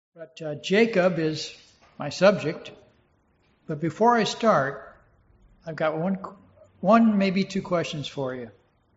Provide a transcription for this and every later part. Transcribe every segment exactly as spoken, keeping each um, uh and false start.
But uh, Jacob is my subject. But before I start, I've got one, one, maybe two questions for you.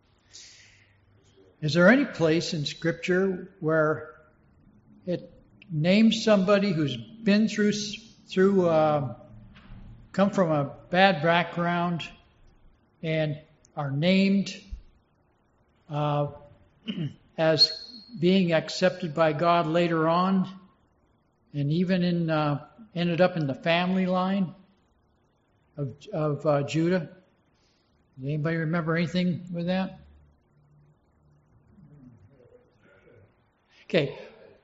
Is there any place in Scripture where it names somebody who's been through, through, uh, come from a bad background, and are named uh, as being accepted by God later on, and even in uh, ended up in the family line of of uh, Judah? Does anybody remember anything with that? Okay.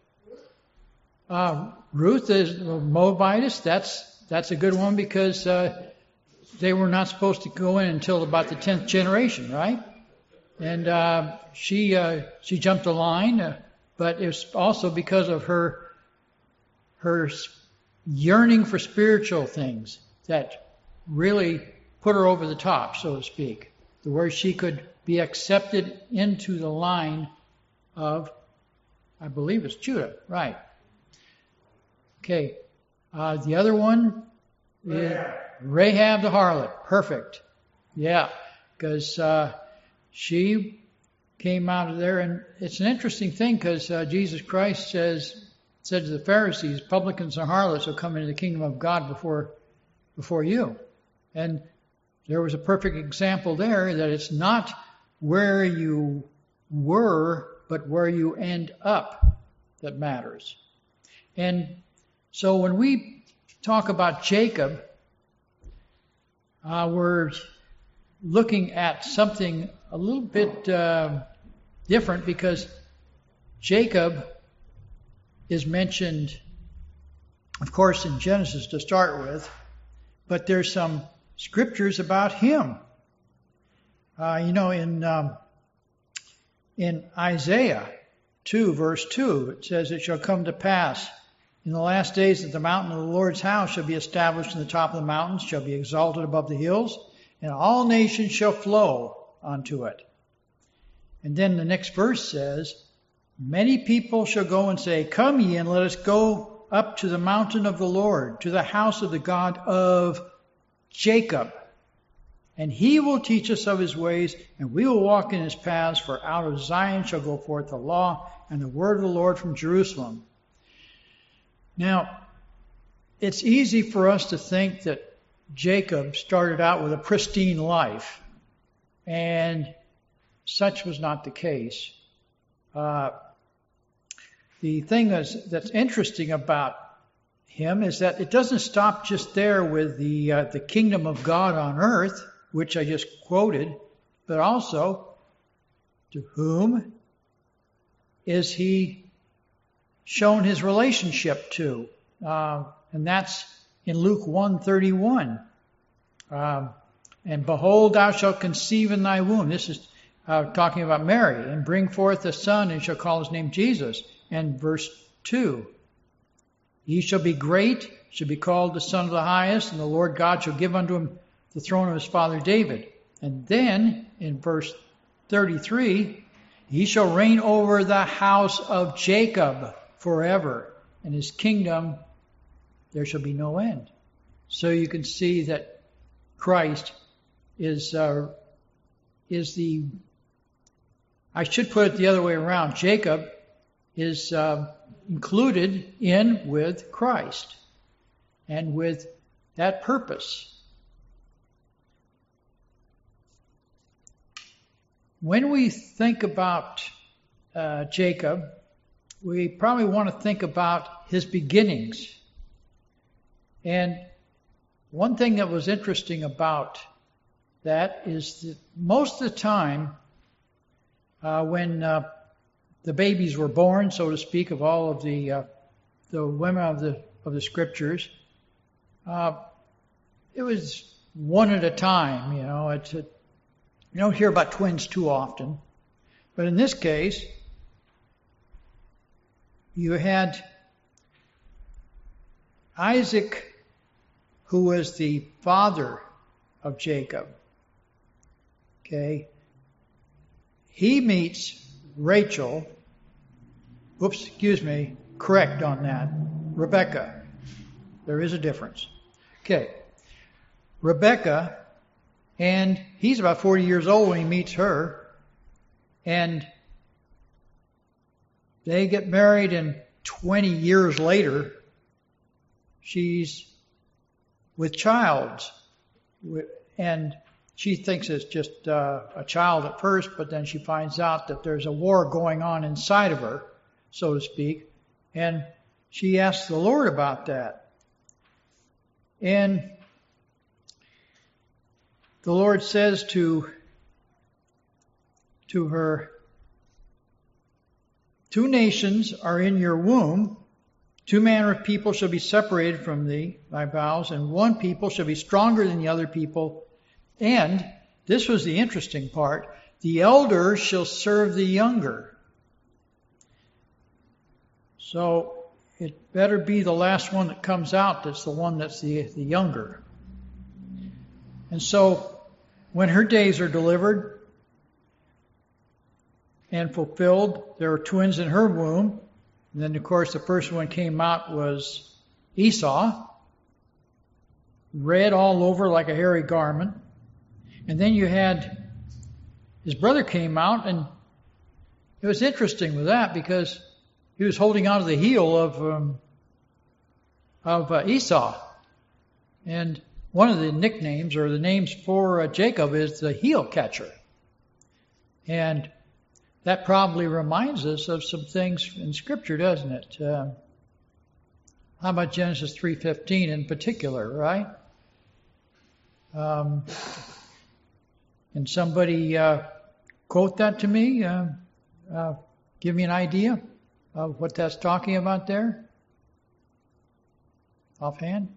Uh, Ruth is Moabitess. That's that's a good one because uh, they were not supposed to go in until about the tenth generation, right? And uh, she uh, she jumped the line, uh, but it was also because of her her yearning for spiritual things that really put her over the top, so to speak, to where she could be accepted into the line of, I believe it's Judah, right? Okay, uh, the other one is Rahab the harlot. Perfect. Yeah, because uh, she came out of there, and it's an interesting thing because uh, Jesus Christ says said to the Pharisees, "Publicans and harlots will come into the kingdom of God before before you," and there was a perfect example there that it's not where you were, but where you end up that matters. And so when we talk about Jacob, uh, we're looking at something a little bit uh, different because Jacob is mentioned, of course, in Genesis to start with, but there's some scriptures about him. Uh, you know, in um, in Isaiah two, verse two, it says, "It shall come to pass in the last days that the mountain of the Lord's house shall be established in the top of the mountains, shall be exalted above the hills, and all nations shall flow unto it." And then the next verse says, "Many people shall go and say, Come ye, and let us go up to the mountain of the Lord, to the house of the God of Jacob. And he will teach us of his ways, and we will walk in his paths, for out of Zion shall go forth the law and the word of the Lord from Jerusalem." Now, it's easy for us to think that Jacob started out with a pristine life, and such was not the case. Uh, the thing that's, that's interesting about him is that it doesn't stop just there with the uh, the kingdom of God on earth, which I just quoted, but also to whom is he shown his relationship to? Uh, and that's in Luke one thirty-one. Um, and behold, thou shalt conceive in thy womb. This is uh, talking about Mary. And bring forth a son, and shall call his name Jesus. And verse two. He shall be great, shall be called the Son of the Highest, and the Lord God shall give unto him the throne of his father David. And then in verse thirty-three, he shall reign over the house of Jacob forever, and his kingdom there shall be no end. So you can see that Christ is uh, is the, I should put it the other way around, Jacob is uh, included in with Christ and with that purpose. When we think about uh, Jacob, we probably want to think about his beginnings. And one thing that was interesting about that is that most of the time uh, when uh, the babies were born, so to speak, of all of the uh, the women of the of the scriptures, uh, it was one at a time. You know, it's a, you don't hear about twins too often, but in this case, you had Isaac, who was the father of Jacob. Okay, he meets Rachel. Oops, excuse me, correct on that. Rebecca. There is a difference. Okay. Rebecca, and he's about forty years old when he meets her, and they get married, and twenty years later, she's with child. And she thinks it's just uh, a child at first, but then she finds out that there's a war going on inside of her, so to speak. And she asks the Lord about that. And the Lord says to, to her, two nations are in your womb. Two manner of people shall be separated from thee, thy bowels, and one people shall be stronger than the other people. And, this was the interesting part, the elder shall serve the younger. So, it better be the last one that comes out that's the one that's the, the younger. And so, when her days are delivered and fulfilled, there were twins in her womb. And then, of course, the first one came out was Esau, red all over like a hairy garment. And then you had his brother came out, and it was interesting with that because he was holding onto the heel of um, of uh, Esau. And one of the nicknames or the names for uh, Jacob is the heel catcher. And that probably reminds us of some things in Scripture, doesn't it? Uh, how about Genesis three fifteen in particular, right? Um, can somebody uh, quote that to me? Uh, uh, give me an idea of what that's talking about there? Offhand?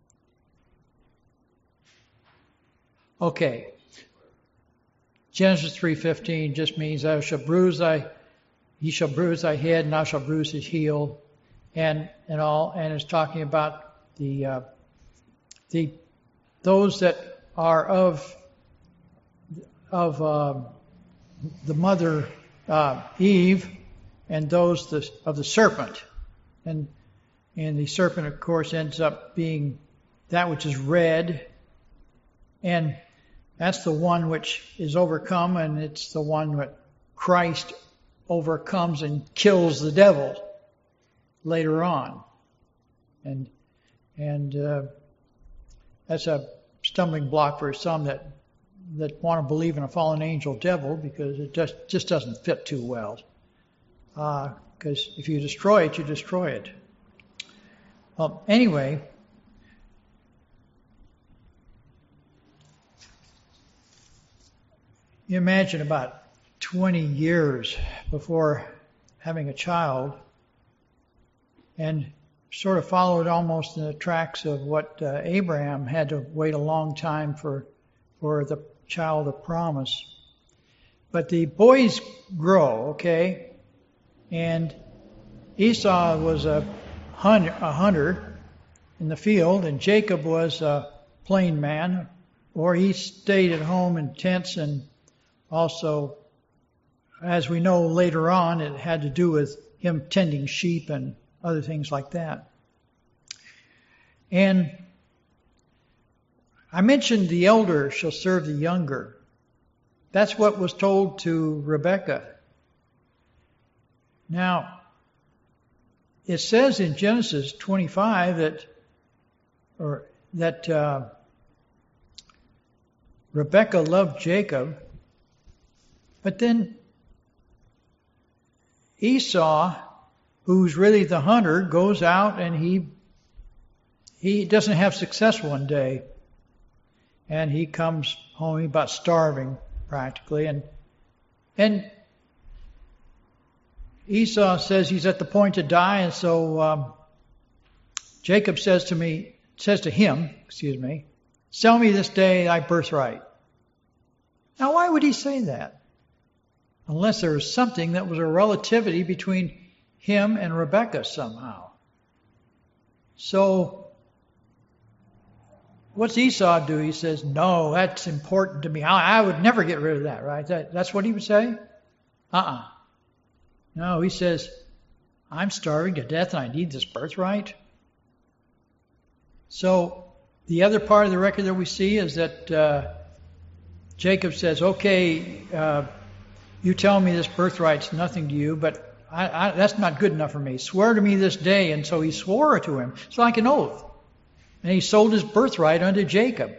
Okay. Genesis three fifteen just means thou shalt bruise thy, he shall bruise thy head, and thou shalt bruise his heel, and and all, and it's talking about the uh, the those that are of of uh, the mother uh, Eve, and those the, of the serpent, and and the serpent, of course, ends up being that which is red, and that's the one which is overcome, and it's the one that Christ overcomes and kills the devil later on. And and uh, that's a stumbling block for some that that want to believe in a fallen angel devil, because it just, just doesn't fit too well. Because uh, if you destroy it, you destroy it. Well, anyway, you imagine about twenty years before having a child, and sort of followed almost in the tracks of what uh, Abraham had to wait a long time for for the child of promise. But the boys grow, okay? And Esau was a hunter, a hunter in the field, and Jacob was a plain man, or he stayed at home in tents, and also, as we know later on, it had to do with him tending sheep and other things like that. And I mentioned the elder shall serve the younger. That's what was told to Rebekah. Now, it says in Genesis twenty-five that, or that uh, Rebekah loved Jacob, but then Esau, who's really the hunter, goes out and he he doesn't have success one day. And he comes home about starving, practically. And and Esau says he's at the point to die, and so um, Jacob says to me, says to him, excuse me, sell me this day thy birthright. Now, why would he say that? Unless there was something that was a relativity between him and Rebekah somehow. So, what's Esau do? He says, no, that's important to me. I, I would never get rid of that, right? That, that's what he would say? Uh-uh. No, he says, I'm starving to death and I need this birthright. So the other part of the record that we see is that uh, Jacob says, okay, uh, you tell me this birthright's nothing to you, but I, I, that's not good enough for me. Swear to me this day. And so he swore to him. It's like an oath. And he sold his birthright unto Jacob.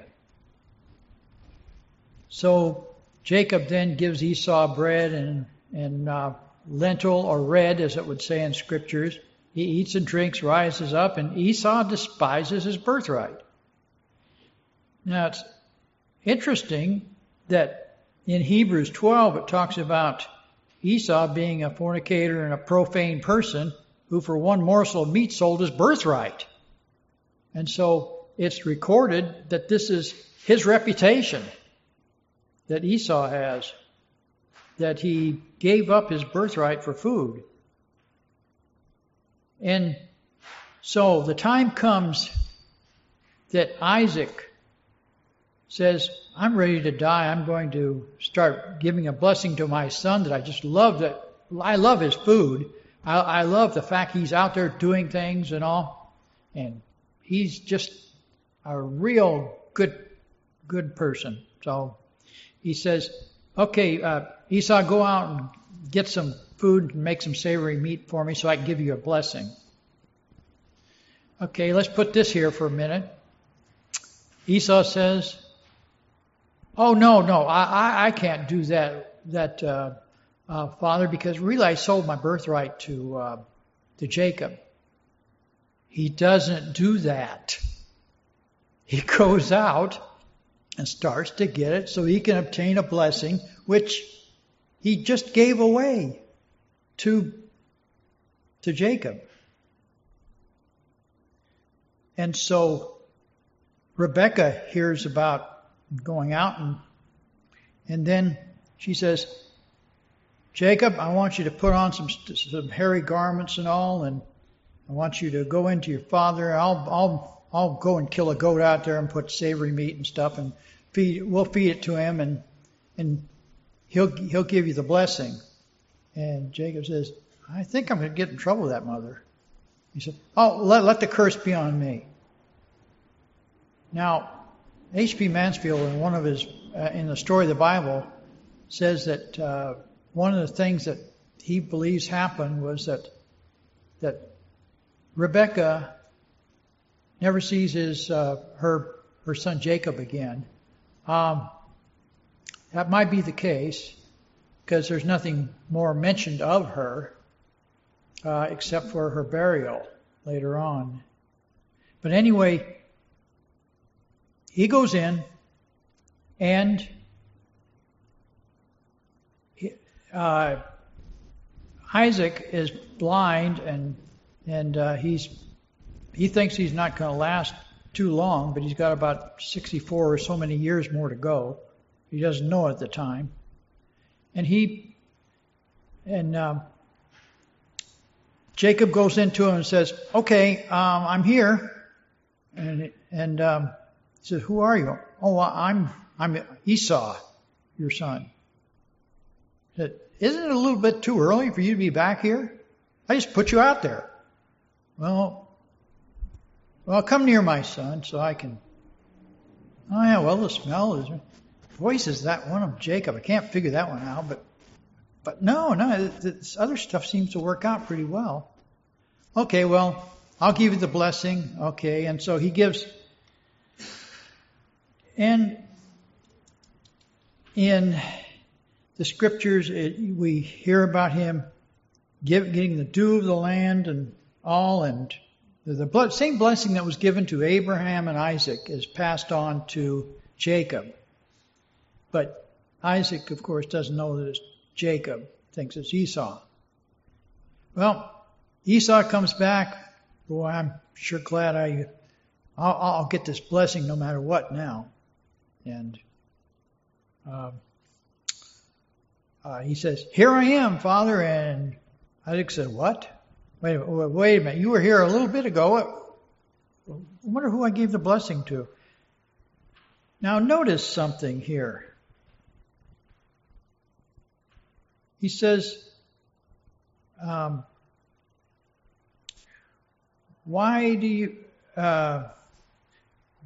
So Jacob then gives Esau bread and, and uh, lentil or red, as it would say in scriptures. He eats and drinks, rises up, and Esau despises his birthright. Now it's interesting that in Hebrews twelve it talks about Esau being a fornicator and a profane person who for one morsel of meat sold his birthright. And so it's recorded that this is his reputation that Esau has, that he gave up his birthright for food. And so the time comes that Isaac says, I'm ready to die. I'm going to start giving a blessing to my son that I just love. That I love his food. I, I love the fact he's out there doing things and all. And he's just a real good, good person. So he says, okay, uh, Esau, go out and get some food and make some savory meat for me so I can give you a blessing. Okay, let's put this here for a minute. Esau says, oh, no, no, I, I, I can't do that, that uh, uh, Father, because really I sold my birthright to, uh, to Jacob. He doesn't do that. He goes out and starts to get it so he can obtain a blessing, which he just gave away to, to Jacob. And so Rebekah hears about going out, and and then she says, Jacob, I want you to put on some some hairy garments and all, and I want you to go into your father. I'll I'll I'll go and kill a goat out there and put savory meat and stuff, and feed. We'll feed it to him, and and he'll he'll give you the blessing. And Jacob says, I think I'm going to get in trouble with that mother. He said, oh, let let the curse be on me. Now, H P Mansfield, in one of his, uh, in the story of the Bible, says that uh, one of the things that he believes happened was that that Rebekah never sees his uh, her her son Jacob again. Um, that might be the case because there's nothing more mentioned of her uh, except for her burial later on. But anyway, he goes in, and uh, Isaac is blind, and and uh, he's he thinks he's not going to last too long, but he's got about sixty-four or so many years more to go. He doesn't know at the time, and he and um, Jacob goes into him and says, "Okay, um, I'm here," and and. Um, He says, who are you? Oh, I'm I'm Esau, your son. He said, isn't it a little bit too early for you to be back here? I just put you out there. Well, well, come near my son so I can. Oh yeah, well the smell is. Voice is that one of Jacob. I can't figure that one out, but but no, no, this other stuff seems to work out pretty well. Okay, well, I'll give you the blessing. Okay, and so he gives. And in the scriptures, it, we hear about him give, getting the dew of the land and all, and the, the blood, same blessing that was given to Abraham and Isaac is passed on to Jacob. But Isaac, of course, doesn't know that it's Jacob, thinks it's Esau. Well, Esau comes back. Boy, I'm sure glad I, I'll, I'll get this blessing no matter what now. And uh, uh, he says, here I am, Father. And Isaac said, what? Wait a minute, wait a minute. You were here a little bit ago. I wonder who I gave the blessing to. Now notice something here. He says, um, why do you... Uh,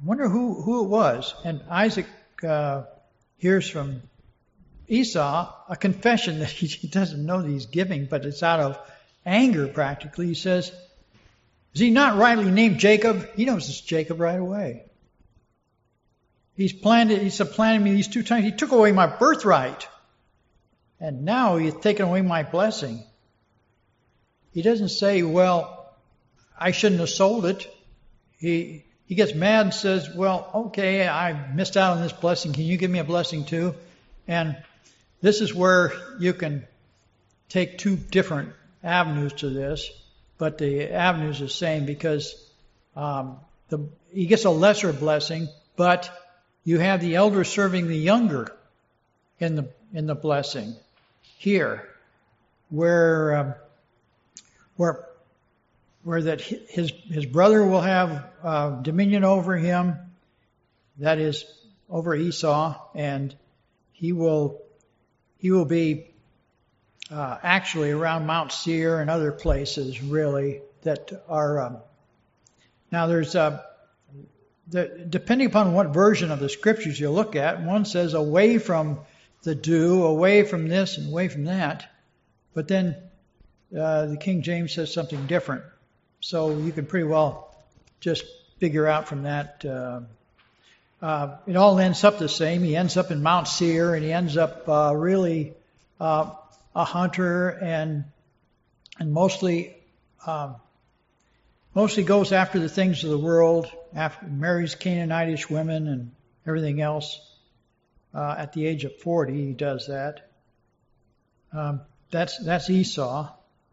wonder who, who it was. And Isaac uh, hears from Esau a confession that he, he doesn't know that he's giving, but it's out of anger practically. He says, is he not rightly named Jacob? He knows it's Jacob right away. He's planned it, he's supplanted me these two times. He took away my birthright. And now he's taken away my blessing. He doesn't say, well, I shouldn't have sold it. He he gets mad and says, well, okay, I missed out on this blessing. Can you give me a blessing too? And this is where you can take two different avenues to this, but the avenue is the same because um, the, he gets a lesser blessing, but you have the elder serving the younger in the in the blessing here, where um, where where that his his brother will have uh, dominion over him, that is over Esau, and he will he will be uh, actually around Mount Seir and other places really that are um, now there's uh, the, depending upon what version of the scriptures you look at, one says away from the dew, away from this and away from that, but then uh, the King James says something different. So you can pretty well just figure out from that. Uh, uh, it all ends up the same. He ends up in Mount Seir, and he ends up uh, really uh, a hunter, and and mostly um, mostly goes after the things of the world. After marries Canaanitish women and everything else. Uh, at the age of forty, he does that. Um, that's that's Esau.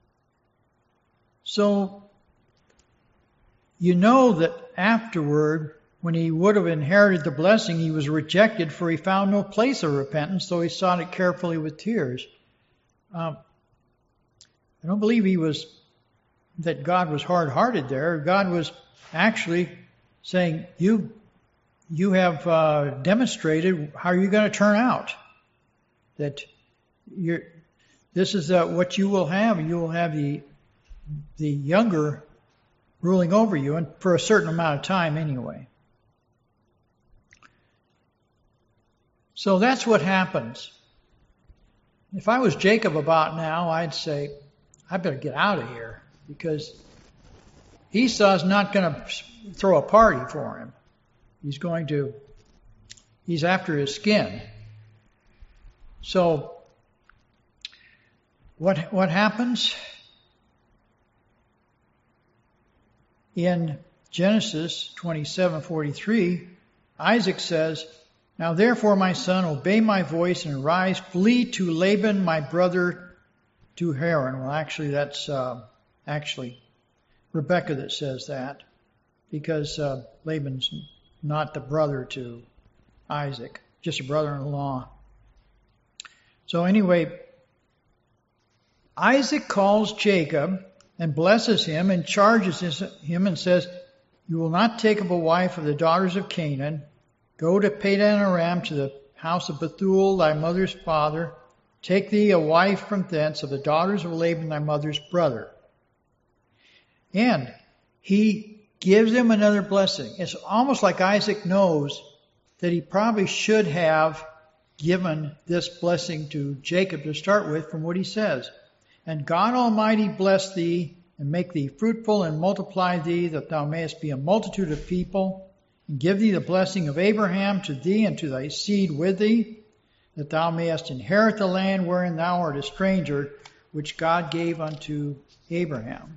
So you know that afterward, when he would have inherited the blessing, he was rejected, for he found no place of repentance, though he sought it carefully with tears. Um, I don't believe he was that God was hard-hearted there. God was actually saying, "You, you have uh, demonstrated how you're going to turn out. That you're, this is uh, what you will have. You will have the the younger ruling over you, and for a certain amount of time anyway." So that's what happens. If I was Jacob about now, I'd say, I better get out of here, because Esau's not going to throw a party for him. He's going to, he's after his skin. So what what happens? In Genesis twenty-seven forty-three, Isaac says, "Now therefore, my son, obey my voice and arise, flee to Laban, my brother, to Haran." Well, actually, that's uh, actually Rebekah that says that, because uh, Laban's not the brother to Isaac, just a brother-in-law. So anyway, Isaac calls Jacob and blesses him and charges him and says, "You will not take up a wife of the daughters of Canaan. Go to Padan Aram, to the house of Bethuel, thy mother's father. Take thee a wife from thence of the daughters of Laban, thy mother's brother." And he gives him another blessing. It's almost like Isaac knows that he probably should have given this blessing to Jacob to start with from what he says. "And God Almighty bless thee, and make thee fruitful, and multiply thee, that thou mayest be a multitude of people, and give thee the blessing of Abraham to thee and to thy seed with thee, that thou mayest inherit the land wherein thou art a stranger, which God gave unto Abraham."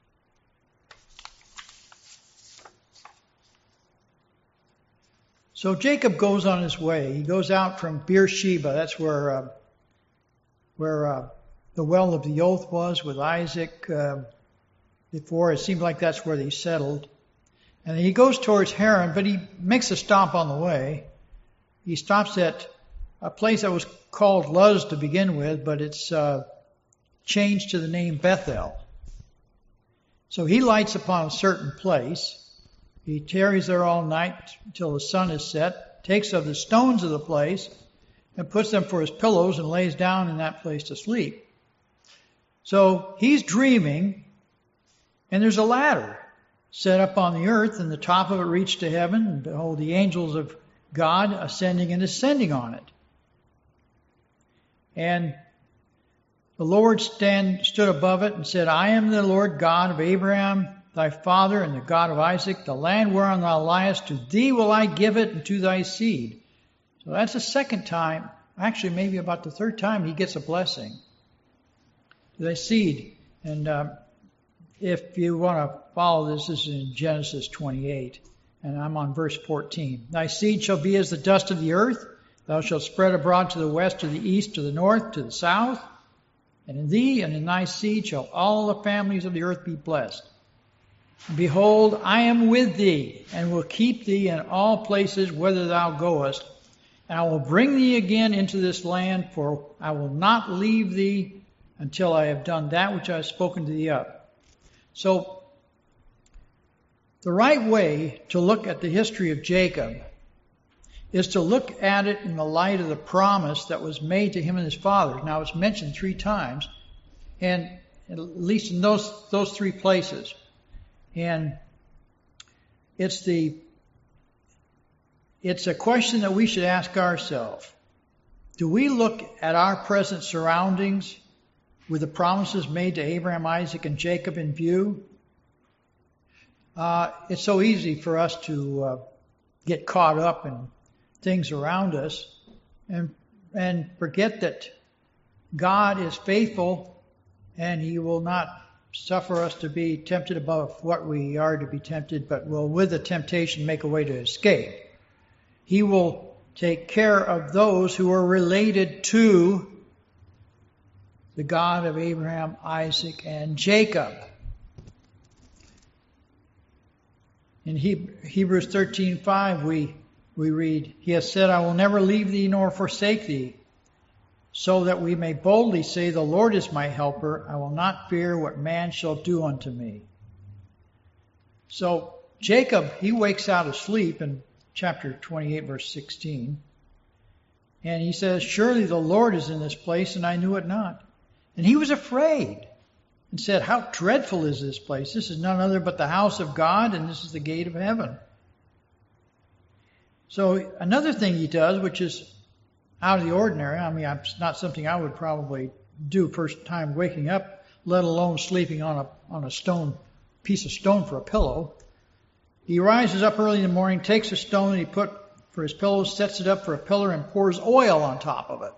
So Jacob goes on his way. He goes out from Beersheba. That's where uh, where uh, the well of the oath was with Isaac uh, before. It seemed like that's where they settled. And he goes towards Haran, but he makes a stop on the way. He stops at a place that was called Luz to begin with, but it's uh, changed to the name Bethel. So he lights upon a certain place. He tarries there all night until the sun is set, takes of the stones of the place, and puts them for his pillows, and lays down in that place to sleep. So he's dreaming, and there's a ladder. set up on the earth, and the top of it reached to heaven, and behold, the angels of God ascending and descending on it. And the Lord stand, stood above it and said, I am the Lord God of Abraham, thy father, and the God of Isaac. The land whereon thou liest, to thee will I give it, and to thy seed. So that's the second time, actually maybe about the third time, he gets a blessing. To thy seed. And uh, if you want to follow this, this is in Genesis twenty-eight. And I'm on verse fourteen. Thy seed shall be as the dust of the earth. Thou shalt spread abroad to the west, to the east, to the north, to the south. And in thee and in thy seed shall all the families of the earth be blessed. And behold, I am with thee, and will keep thee in all places whither thou goest. And I will bring thee again into this land, for I will not leave thee until I have done that which I have spoken to thee of. So, the right way to look at the history of Jacob is to look at it in the light of the promise that was made to him and his fathers. Now, it's mentioned three times, and at least in those those three places. And it's the it's a question that we should ask ourselves. Do we look at our present surroundings with the promises made to Abraham, Isaac, and Jacob in view? Uh, it's so easy for us to uh, get caught up in things around us and and forget that God is faithful and He will not suffer us to be tempted above what we are to be tempted, but will with the temptation make a way to escape. He will take care of those who are related to the God of Abraham, Isaac, and Jacob. In Hebrews thirteen five, we we read, He has said, I will never leave thee nor forsake thee, so that we may boldly say, the Lord is my helper. I will not fear what man shall do unto me. So Jacob, he wakes out of sleep in chapter twenty-eight, verse sixteen. And he says, surely the Lord is in this place, and I knew it not. And he was afraid and said, how dreadful is this place? This is none other but the house of God, and this is the gate of heaven. So another thing he does, which is out of the ordinary, I mean, it's not something I would probably do first time waking up, let alone sleeping on a on a stone, piece of stone for a pillow. He rises up early in the morning, takes a stone and he put for his pillow, sets it up for a pillar, and pours oil on top of it.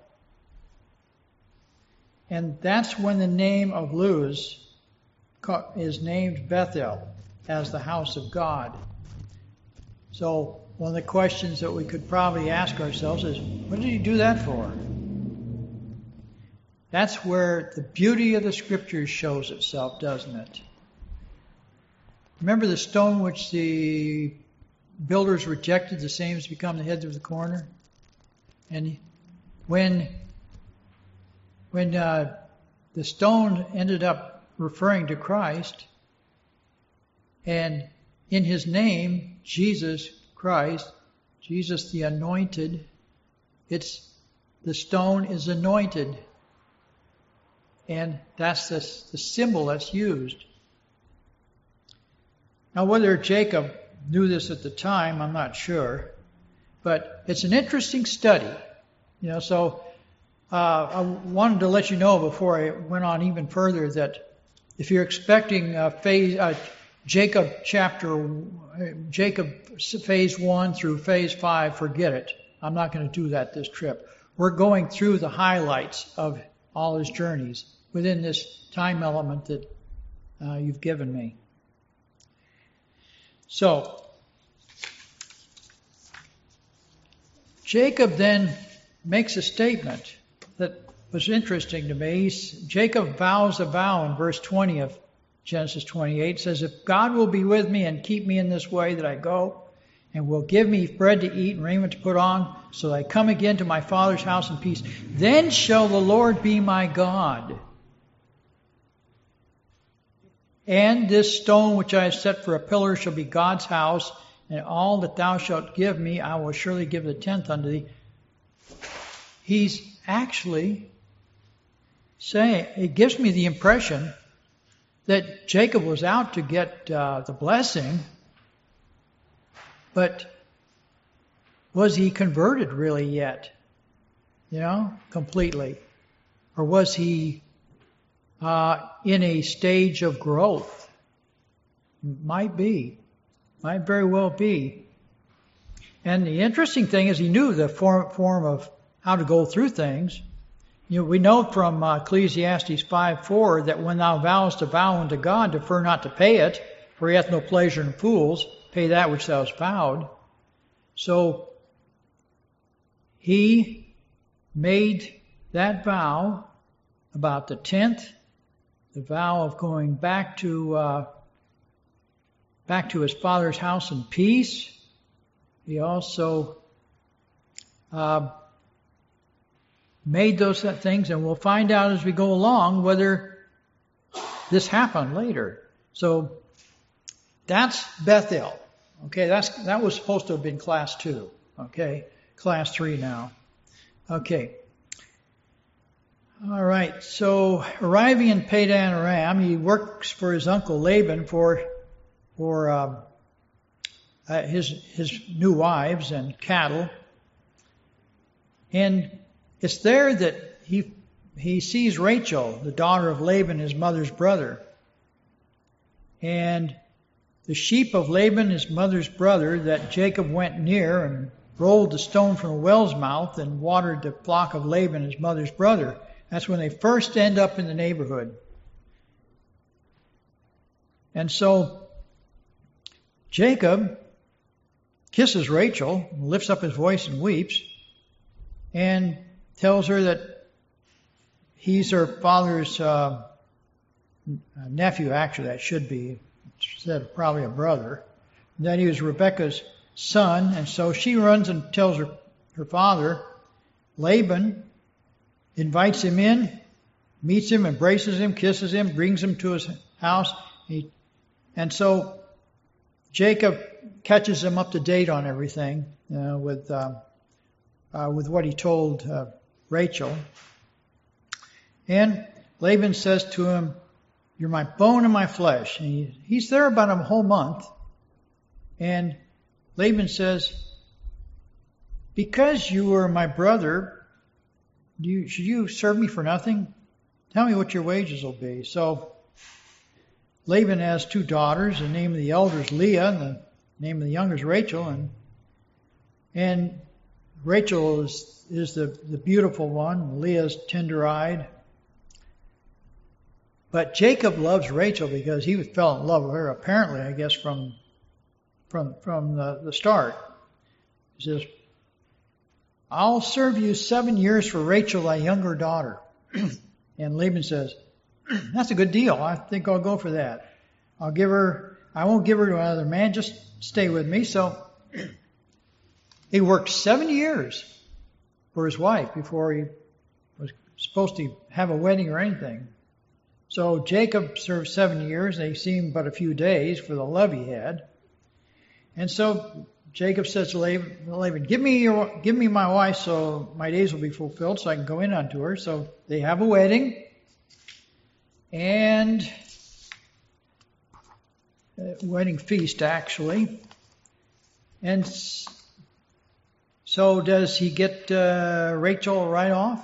And that's when the name of Luz is named Bethel, as the house of God. So one of the questions that we could probably ask ourselves is, what did he do that for? That's where the beauty of the Scriptures shows itself, doesn't it? Remember the stone which the builders rejected, the same has become the head of the corner? And when, when uh, the stone ended up referring to Christ, and in His name, Jesus Christ, Jesus the anointed, it's the stone is anointed. And that's the, the symbol that's used. Now, whether Jacob knew this at the time, I'm not sure. But it's an interesting study. You know, so uh, I wanted to let you know before I went on even further that if you're expecting uh, phase, uh, Jacob chapter, Jacob phase one through phase five, forget it. I'm not going to do that this trip. We're going through the highlights of all his journeys within this time element that uh, you've given me. So, Jacob then makes a statement that was interesting to me. He's, Jacob vows a vow in verse twenty of Genesis twenty-eight. Says, if God will be with me and keep me in this way that I go, and will give me bread to eat and raiment to put on, so that I come again to my father's house in peace, then shall the Lord be my God. And this stone which I have set for a pillar shall be God's house, and all that thou shalt give me, I will surely give the tenth unto thee. He's actually saying, it gives me the impression that Jacob was out to get uh, the blessing, but was he converted really yet? You know, completely? Or was he uh, in a stage of growth? Might be. Might very well be. And the interesting thing is he knew the form, form of how to go through things. You know, we know from uh, Ecclesiastes five four that when thou vowest a vow unto God, defer not to pay it, for he hath no pleasure in fools. Pay that which thou hast vowed. So he made that vow about the tenth, the vow of going back to uh, back to his father's house in peace. He also uh, made those things, and we'll find out as we go along whether this happened later. So that's Bethel. Okay, that's that was supposed to have been class two. Okay, class three now. Okay. All right. So arriving in Padan Aram, he works for his uncle Laban for for um, uh, his his new wives and cattle, and it's there that he he sees Rachel, the daughter of Laban, his mother's brother, and the sheep of Laban, his mother's brother, that Jacob went near and rolled the stone from the well's mouth and watered the flock of Laban, his mother's brother. That's when they first end up in the neighborhood. And so Jacob kisses Rachel, lifts up his voice and weeps, and tells her that he's her father's uh, nephew. Actually, that should be said probably a brother. And that he was Rebekah's son, and so she runs and tells her, her father. Laban invites him in, meets him, embraces him, kisses him, brings him to his house. He, and so Jacob catches him up to date on everything uh, with uh, uh, with what he told uh, Rachel. And Laban says to him, "You're my bone and my flesh." And he, he's there about a whole month. And Laban says, "Because you are my brother, do you, should you serve me for nothing? Tell me what your wages will be." So Laban has two daughters. The name of the elder is Leah, and the name of the younger is Rachel. And and Rachel is, is the, the beautiful one. Leah's tender-eyed. But Jacob loves Rachel because he fell in love with her, apparently, I guess, from from from the, the start. He says, "I'll serve you seven years for Rachel, thy younger daughter." And Laban says, "That's a good deal. I think I'll go for that. I'll give her, I won't give her to another man. Just stay with me." So he worked seven years for his wife before he was supposed to have a wedding or anything. So Jacob served seven years. They seemed but a few days for the love he had. And so Jacob says to Laban, Laban, give me your, give me my wife so my days will be fulfilled so I can go in unto her. So they have a wedding. And a wedding feast, actually. And so does he get uh, Rachel right off?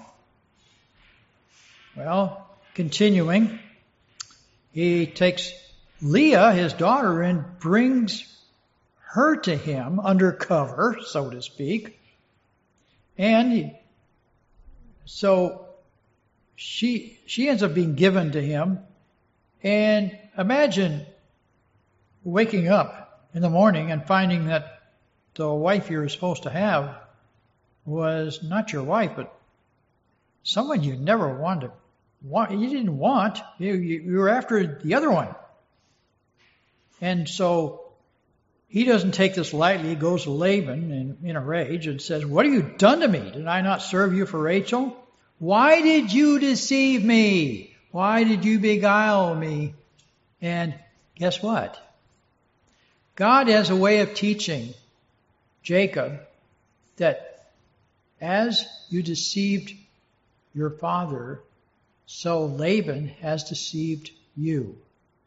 Well, continuing, he takes Leah, his daughter, and brings her to him undercover, so to speak. And he, so she she ends up being given to him. And imagine waking up in the morning and finding that the wife you were supposed to have was not your wife, but someone you never wanted to want. You didn't want. You, you, you were after the other one. And so he doesn't take this lightly. He goes to Laban in, in a rage and says, "What have you done to me? Did I not serve you for Rachel? Why did you deceive me? Why did you beguile me?" And guess what? God has a way of teaching Jacob that as you deceived your father, so Laban has deceived you.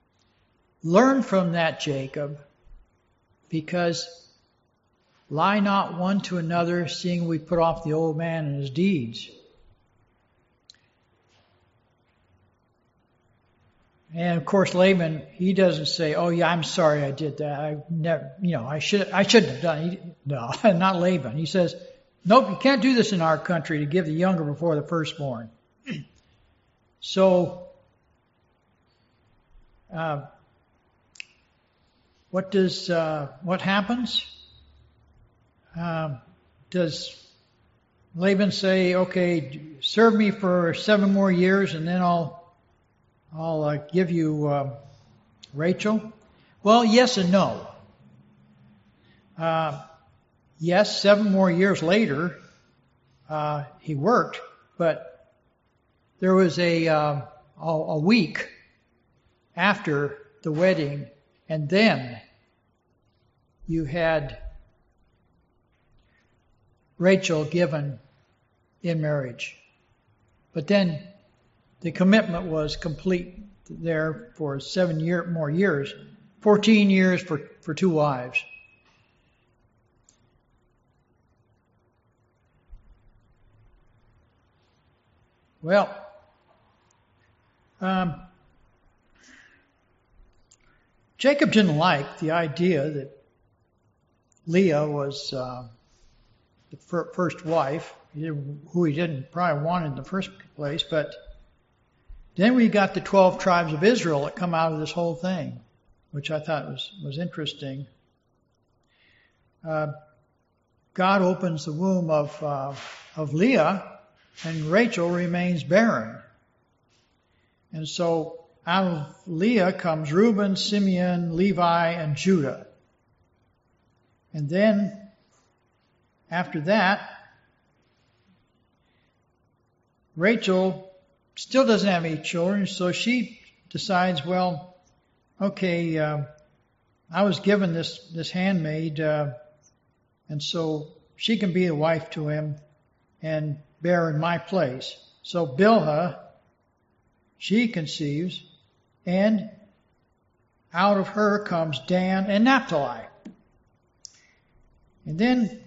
learn from that, Jacob, because lie not one to another, seeing we put off the old man and his deeds. And of course, Laban, he doesn't say, "Oh yeah, I'm sorry I did that. I never, you know, I should, I shouldn't have done it." No, not Laban. He says, "Nope, you can't do this in our country to give the younger before the firstborn." So, uh, what does uh, what happens? Uh, does Laban say, "Okay, serve me for seven more years, and then I'll I'll uh, give you uh, Rachel"? Well, yes and no. Uh, yes, seven more years later, uh, he worked, but there was a, uh, a a week after the wedding, and then you had Rachel given in marriage. But then the commitment was complete there for seven year, more years, fourteen years for, for two wives. Well, um, Jacob didn't like the idea that Leah was uh, the fir- first wife, who he didn't probably want in the first place, but then we got the twelve tribes of Israel that come out of this whole thing, which I thought was, was interesting. Uh, God opens the womb of uh, of Leah, and Rachel remains barren. And so out of Leah comes Reuben, Simeon, Levi, and Judah. And then, after that, Rachel still doesn't have any children, so she decides, well, okay, uh, I was given this, this handmaid, uh, and so she can be a wife to him and bear in my place. So Bilhah, she conceives, and out of her comes Dan and Naphtali. And then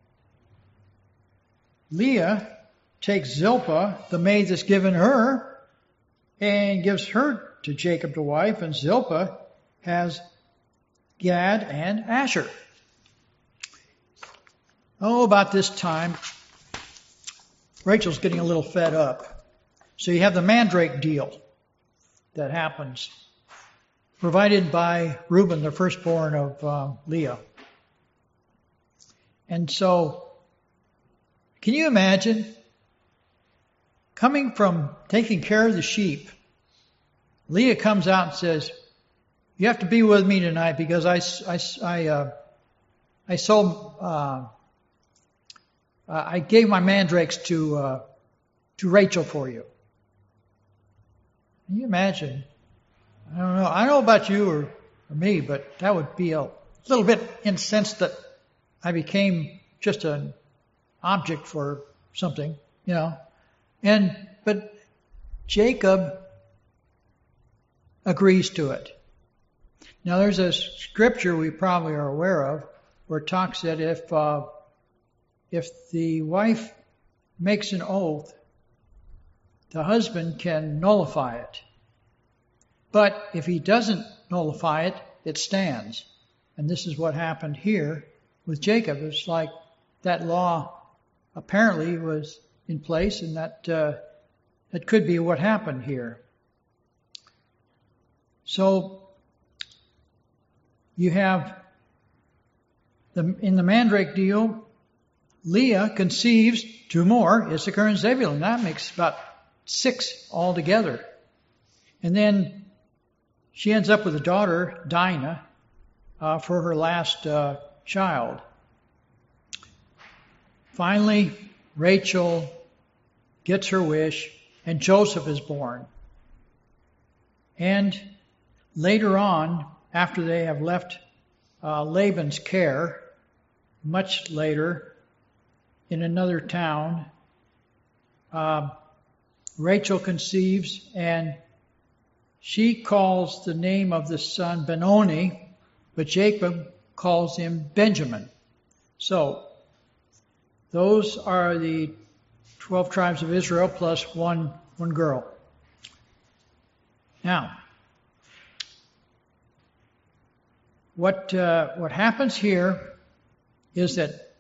Leah takes Zilpah, the maid that's given her, and gives her to Jacob to wife, and Zilpah has Gad and Asher. Oh, about this time, Rachel's getting a little fed up. So you have the mandrake deal that happens, provided by Reuben, the firstborn of uh, Leah. And so, can you imagine coming from taking care of the sheep? Leah comes out and says, "You have to be with me tonight because I, I, I, uh, I sold, uh, I gave my mandrakes to uh, to Rachel for you." Can you imagine? I don't know. I don't know about you or, or me, but that would be a little bit incensed that I became just an object for something, you know. And but Jacob agrees to it. Now there's a scripture we probably are aware of where it talks that if uh, if the wife makes an oath, the husband can nullify it. But if he doesn't nullify it, it stands. And this is what happened here with Jacob. It's like that law apparently was in place, and that uh, that could be what happened here. So you have the in the mandrake deal, Leah conceives two more, Issachar and Zebulun. That makes about six altogether. And then she ends up with a daughter, Dinah, uh, for her last uh, child. Finally, Rachel gets her wish, and Joseph is born. And later on, after they have left uh, Laban's care, much later, in another town, uh, Rachel conceives, and she calls the name of the son Benoni, but Jacob calls him Benjamin. So, those are the twelve tribes of Israel plus one, one girl. Now, what, uh, what happens here is that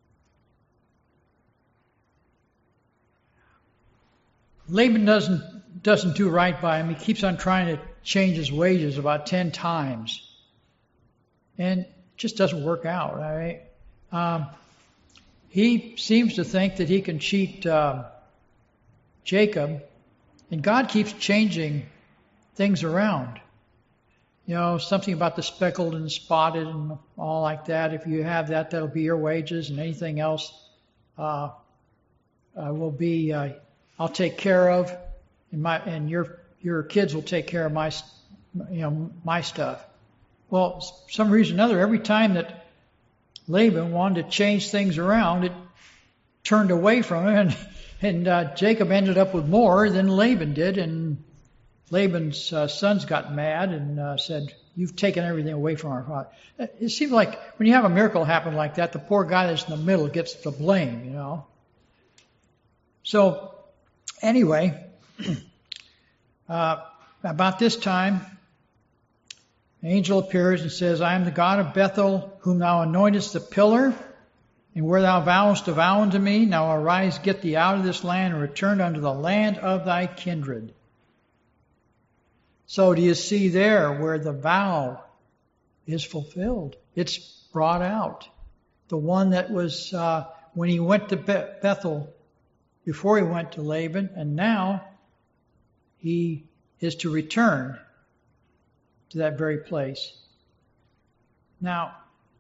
Laban doesn't, doesn't do right by him. He keeps on trying to change his wages about ten times. And it just doesn't work out, right? Um, he seems to think that he can cheat uh, Jacob, and God keeps changing things around. You know, something about the speckled and spotted and all like that. If you have that, that'll be your wages, and anything else uh, uh, will be uh, I'll take care of, and my and your your kids will take care of my you know my stuff. Well, for some reason or another, every time that Laban wanted to change things around, it turned away from him, and, and uh, Jacob ended up with more than Laban did, and Laban's uh, sons got mad and uh, said, "You've taken everything away from our father." It seems like when you have a miracle happen like that, the poor guy that's in the middle gets the blame, you know. So, anyway, uh, about this time, an angel appears and says, "I am the God of Bethel, whom thou anointest the pillar, and where thou vowest to vow unto me, now arise, get thee out of this land, and return unto the land of thy kindred." So do you see there where the vow is fulfilled? It's brought out. The one that was uh, when he went to Bethel, before he went to Laban, and now he is to return to that very place. Now,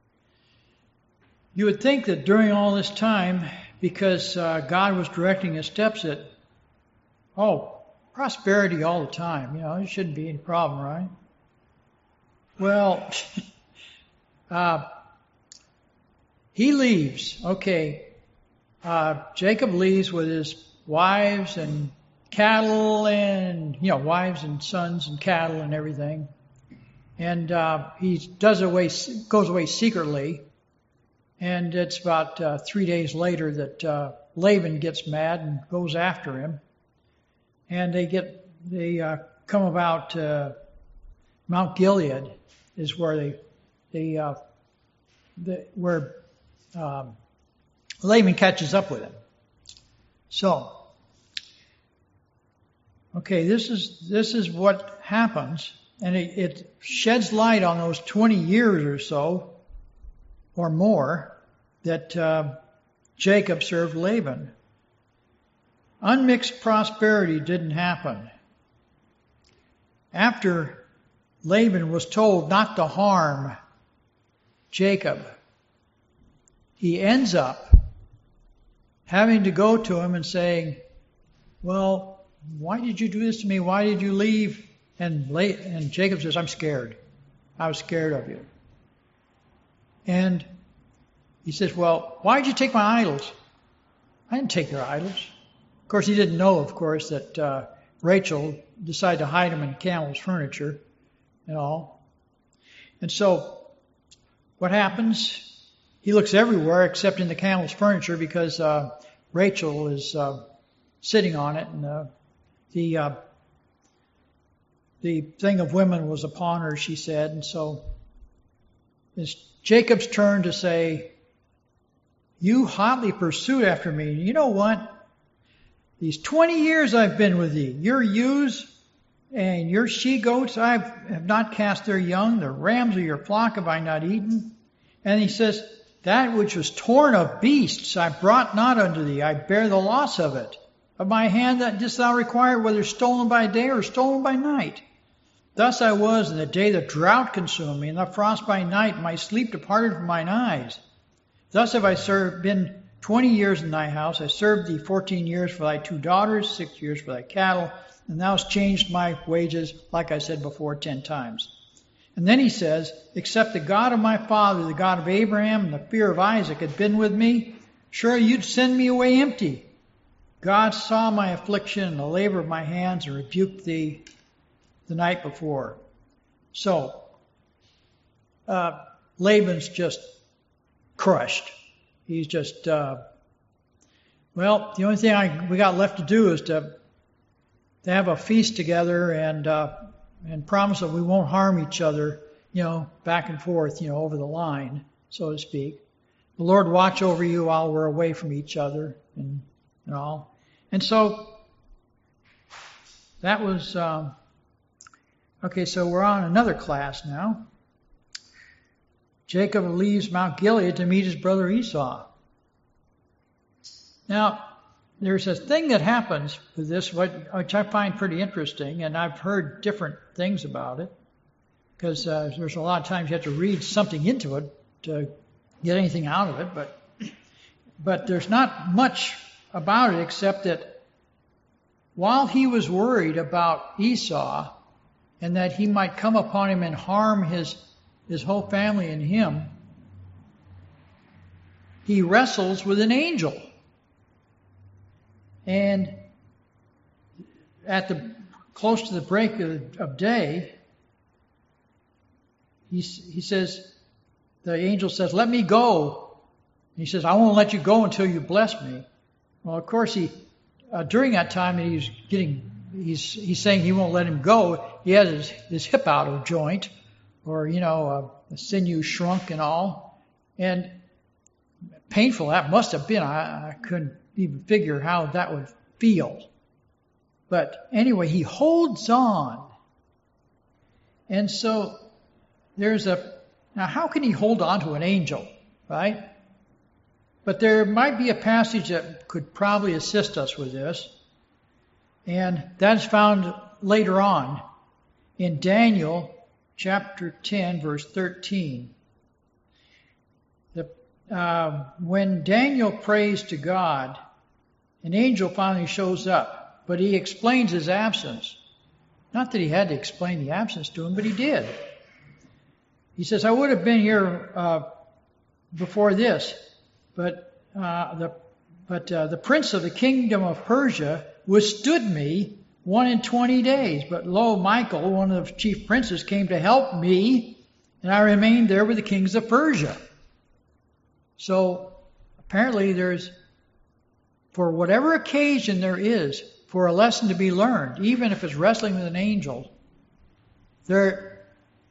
you would think that during all this time, because uh, God was directing his steps, that, oh, prosperity all the time, you know, it shouldn't be any problem, right? Well, uh, he leaves. Okay, uh, Jacob leaves with his wives and cattle and, you know, wives and sons and cattle and everything. And uh, he does away, goes away secretly. And it's about uh, three days later that uh, Laban gets mad and goes after him. And they get they uh, come about uh, Mount Gilead is where they they, uh, the, where um, Laban catches up with him. So, okay, this is this is what happens, and it, it sheds light on those twenty years or so, or more, that uh, Jacob served Laban. Unmixed prosperity didn't happen. After Laban was told not to harm Jacob, he ends up having to go to him and saying, "Well, why did you do this to me? Why did you leave?" And, and Jacob says, "I'm scared. I was scared of you." And he says, "Well, why did you take my idols?" "I didn't take your idols." Of course, he didn't know, of course, that uh, Rachel decided to hide him in camel's furniture and all. And so what happens? He looks everywhere except in the camel's furniture because uh, Rachel is uh, sitting on it, and uh, the uh, the thing of women was upon her, she said. And so it's Jacob's turn to say, "You hotly pursued after me. You know what? These twenty years I've been with thee, your ewes and your she-goats I have not cast their young, the rams of your flock have I not eaten." And he says, "That which was torn of beasts I brought not unto thee, I bear the loss of it. Of my hand that didst thou require, whether stolen by day or stolen by night. Thus I was in the day the drought consumed me, and the frost by night, and my sleep departed from mine eyes. Thus have I served, been twenty years in thy house. I served thee fourteen years for thy two daughters, six years for thy cattle, and thou hast changed my wages, like I said before, ten times." And then he says, "Except the God of my father, the God of Abraham, and the fear of Isaac had been with me, surely you'd send me away empty. God saw my affliction and the labor of my hands and rebuked thee. the night before. So uh, Laban's just crushed. He's just, uh, well, the only thing I, we got left to do is to, to have a feast together and uh, and promise that we won't harm each other, you know, back and forth, you know, over the line, so to speak. The Lord watch over you while we're away from each other and, and all. And so that was, um, okay, so we're on another class now. Jacob leaves Mount Gilead to meet his brother Esau. Now, there's a thing that happens with this, which I find pretty interesting, and I've heard different things about it, because uh, there's a lot of times you have to read something into it to get anything out of it, but but there's not much about it except that while he was worried about Esau and that he might come upon him and harm his his whole family and him, he wrestles with an angel. And at the close to the break of, of day, he, he says, the angel says, "Let me go." And he says, "I won't let you go until you bless me." Well, of course, he uh, during that time that he's getting, he's he's saying he won't let him go. He has his, his hip out of joint, or you know, uh, the sinew shrunk and all, and painful that must have been. I, I couldn't even figure how that would feel. But anyway, he holds on. And so there's a, now how can he hold on to an angel, right? But there might be a passage that could probably assist us with this. And that's found later on in Daniel chapter ten, verse thirteen. The, uh, when Daniel prays to God, an angel finally shows up, but he explains his absence. Not that he had to explain the absence to him, but he did. He says, "I would have been here uh, before this, but uh, the but uh, the prince of the kingdom of Persia withstood me one and twenty days. But lo, Michael, one of the chief princes, came to help me, and I remained there with the kings of Persia." So apparently there's, for whatever occasion there is for a lesson to be learned, even if it's wrestling with an angel, there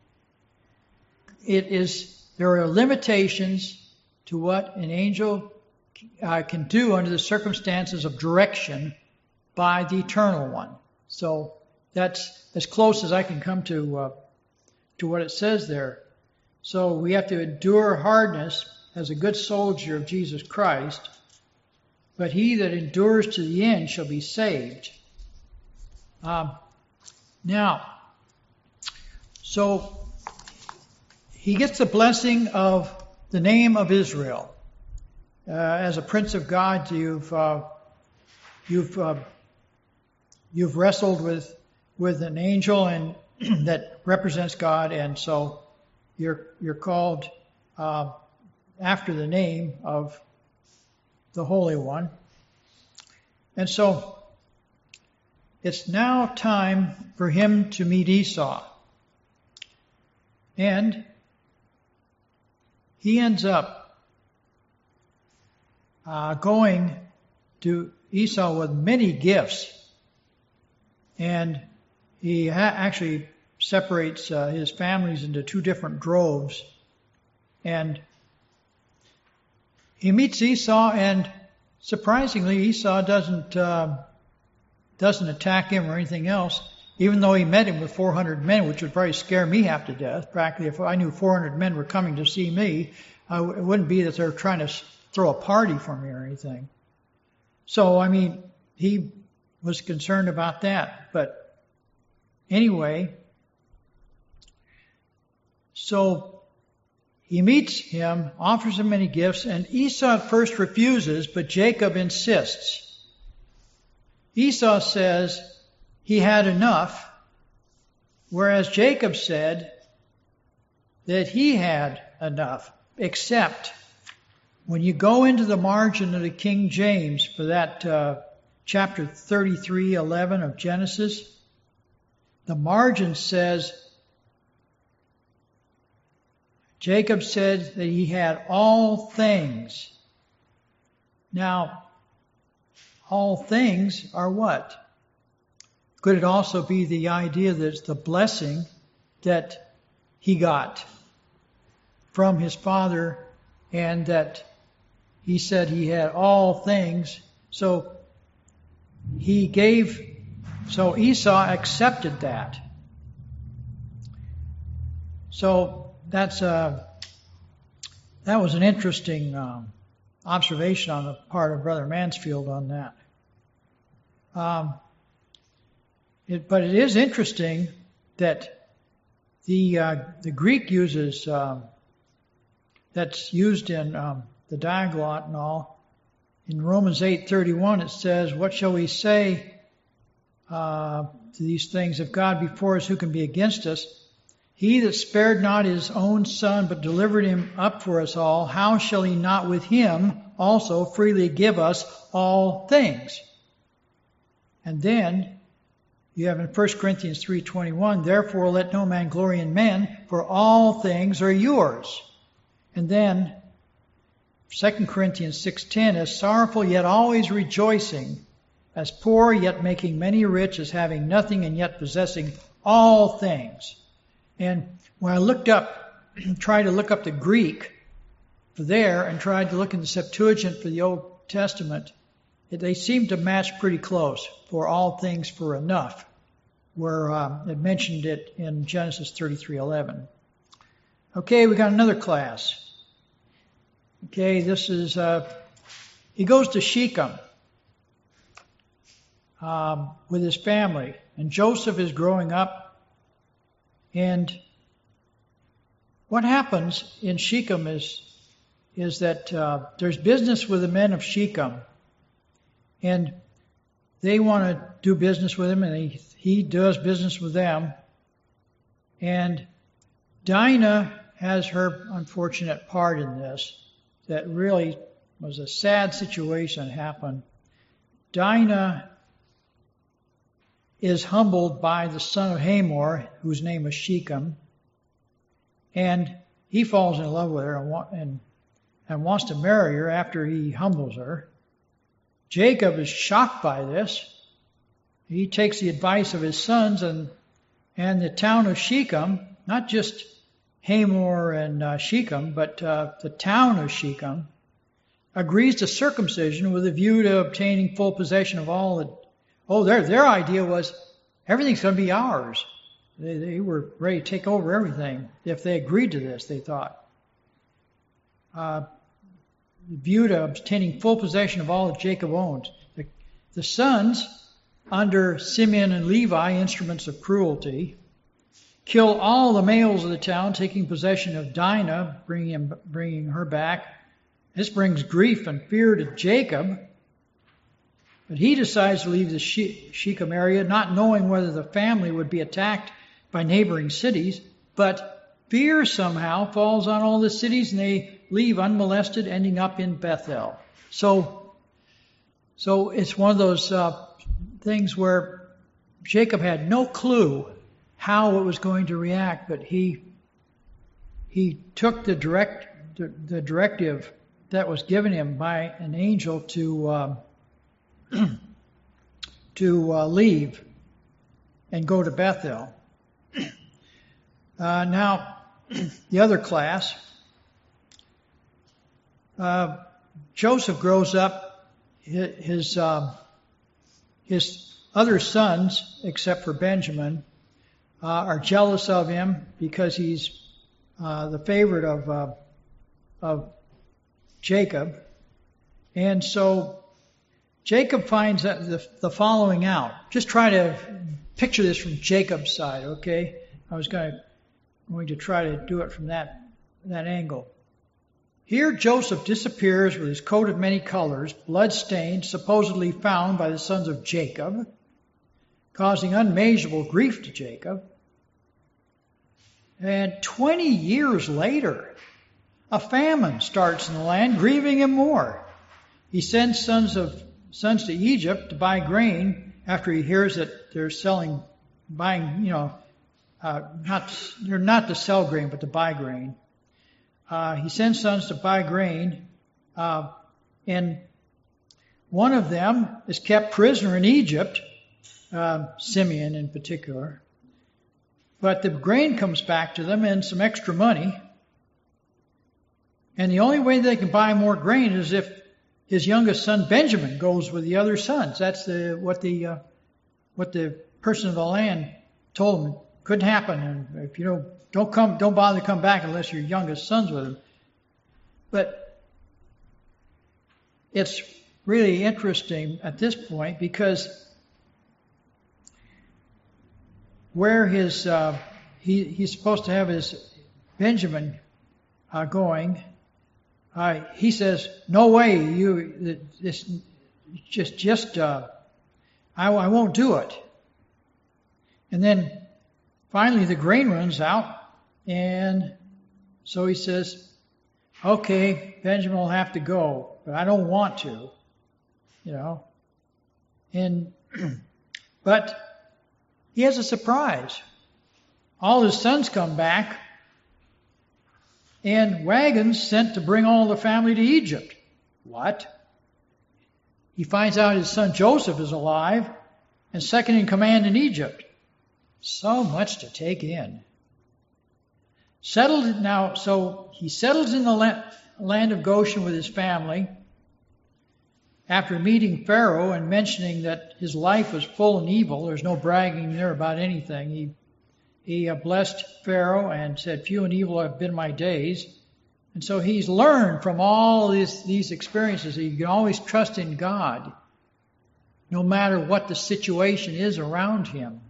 it is. There are limitations to what an angel uh, can do under the circumstances of direction by the Eternal One. So that's as close as I can come to uh, to what it says there. So we have to endure hardness as a good soldier of Jesus Christ. But he that endures to the end shall be saved. Um, now, so he gets the blessing of the name of Israel. Uh, as a prince of God, you've uh, you've uh, you've wrestled with with an angel and that represents God, and so you're you're called uh, after the name of the Holy One. And so it's now time for him to meet Esau. And he ends up uh, going to Esau with many gifts. And he ha- actually separates uh, his families into two different droves. And he meets Esau, and surprisingly, Esau doesn't uh, doesn't attack him or anything else, even though he met him with four hundred men, which would probably scare me half to death. Practically, if I knew four hundred men were coming to see me, uh, it wouldn't be that they're trying to throw a party for me or anything. So, I mean, he was concerned about that. But anyway, so he meets him, offers him many gifts, and Esau at first refuses, but Jacob insists. Esau says he had enough, whereas Jacob said that he had enough, except when you go into the margin of the King James for that uh, chapter thirty-three eleven of Genesis, the margin says, Jacob said that he had all things. Now, all things are what? Could it also be the idea that it's the blessing that he got from his father, and that he said he had all things? So he gave, so Esau accepted that. So that's a, that was an interesting um, observation on the part of Brother Mansfield on that. Um, it, but it is interesting that the uh, the Greek uses um, that's used in um, the Diaglott and all. In Romans eight thirty-one, it says, "What shall we say uh, to these things? If God be for us, who can be against us? He that spared not his own son, but delivered him up for us all, how shall he not with him also freely give us all things?" And then you have in First Corinthians three twenty-one, "Therefore let no man glory in men, for all things are yours." And then Second Corinthians six ten, "As sorrowful yet always rejoicing, as poor yet making many rich, as having nothing and yet possessing all things." And when I looked up, tried to look up the Greek for there and tried to look in the Septuagint for the Old Testament, they seem to match pretty close. For all things, for enough, where um, it mentioned it in Genesis thirty-three eleven. Okay, we got another class. Okay, this is, uh, he goes to Shechem um, with his family, and Joseph is growing up, and what happens in Shechem is, is that uh, there's business with the men of Shechem, and they want to do business with him, and he, he does business with them. And Dinah has her unfortunate part in this. That really was a sad situation that happened. Dinah is humbled by the son of Hamor, whose name is Shechem, and he falls in love with her and, wa- and, and wants to marry her after he humbles her. Jacob is shocked by this. He takes the advice of his sons, and and the town of Shechem, not just Hamor and uh, Shechem, but uh, the town of Shechem, agrees to circumcision with a view to obtaining full possession of all the... Oh, their, their idea was everything's going to be ours. They, they were ready to take over everything if they agreed to this, they thought. Uh, view to obtaining full possession of all that Jacob owned. The, the sons, under Simeon and Levi, instruments of cruelty, kill all the males of the town, taking possession of Dinah, bringing, him, bringing her back. This brings grief and fear to Jacob, but he decides to leave the Shechem area, not knowing whether the family would be attacked by neighboring cities, but fear somehow falls on all the cities, and they leave unmolested, ending up in Bethel. So, so it's one of those uh, things where Jacob had no clue how it was going to react, but he he took the direct the, the directive that was given him by an angel to um, to uh, leave and go to Bethel. Uh, now, the other class. Uh, Joseph grows up. His uh, his other sons, except for Benjamin, uh, are jealous of him because he's uh, the favorite of uh, of Jacob, and so Jacob finds the, the following out. Just try to picture this from Jacob's side, okay? I was going to, going to try to do it from that that angle. Here Joseph disappears with his coat of many colors, blood-stained, supposedly found by the sons of Jacob, causing unmeasurable grief to Jacob. And twenty years later, a famine starts in the land, grieving him more. He sends sons of sons to Egypt to buy grain after he hears that they're selling buying, you know, uh, not they're not to sell grain, but to buy grain. Uh, he sends sons to buy grain, uh, and one of them is kept prisoner in Egypt, uh, Simeon in particular. But the grain comes back to them and some extra money. And the only way they can buy more grain is if his youngest son Benjamin goes with the other sons. That's the what the uh, what the person of the land told him. Couldn't happen. And if you don't don't come, don't bother to come back unless your youngest son's with him. But it's really interesting at this point because where his uh, he he's supposed to have his Benjamin uh, going, uh, he says, "No way, you this just just uh, I, I won't do it." And then finally the grain runs out, and so he says, "Okay, Benjamin will have to go, but I don't want to," you know. And but he has a surprise. All his sons come back, and wagons sent to bring all the family to Egypt. What? He finds out his son Joseph is alive and second in command in Egypt. So much to take in. Settled now, so he settles in the land of Goshen with his family. After meeting Pharaoh and mentioning that his life was full and evil, there's no bragging there about anything. He he blessed Pharaoh and said, "Few and evil have been my days." And so he's learned from all these, these experiences that you can always trust in God, no matter what the situation is around him.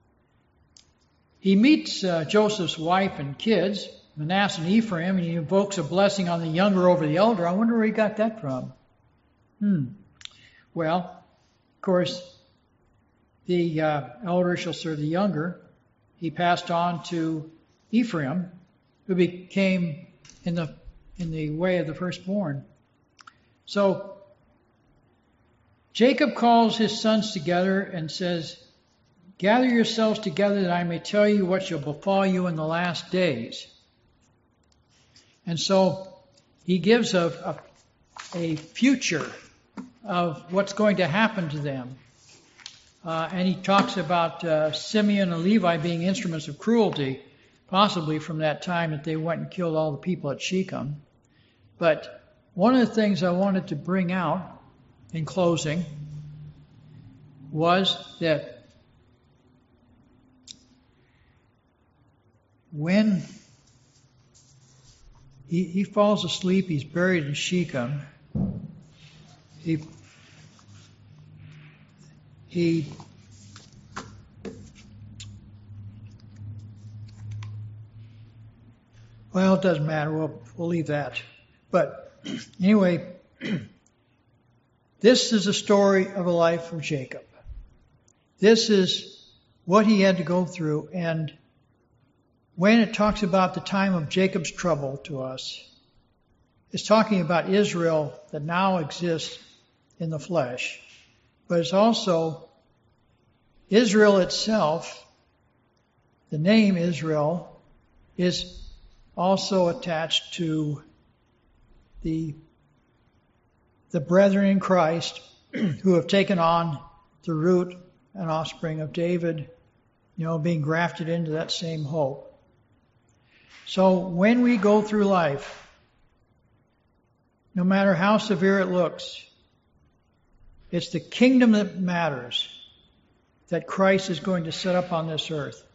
He meets uh, Joseph's wife and kids, Manasseh and Ephraim, and he invokes a blessing on the younger over the elder. I wonder where he got that from. Hmm. Well, of course, the uh, elder shall serve the younger. He passed on to Ephraim, who became in the in the way of the firstborn. So Jacob calls his sons together and says, "Gather yourselves together that I may tell you what shall befall you in the last days." And so he gives a, a, a future of what's going to happen to them. Uh, and he talks about uh, Simeon and Levi being instruments of cruelty, possibly from that time that they went and killed all the people at Shechem. But one of the things I wanted to bring out in closing was that when he, he falls asleep, he's buried in Shechem. He, he well, it doesn't matter. We'll, we'll leave that. But anyway, this is a story of a life of Jacob. This is what he had to go through. And when it talks about the time of Jacob's trouble to us, it's talking about Israel that now exists in the flesh. But it's also Israel itself. The name Israel is also attached to the, the brethren in Christ who have taken on the root and offspring of David, you know, being grafted into that same hope. So when we go through life, no matter how severe it looks, it's the kingdom that matters, that Christ is going to set up on this earth.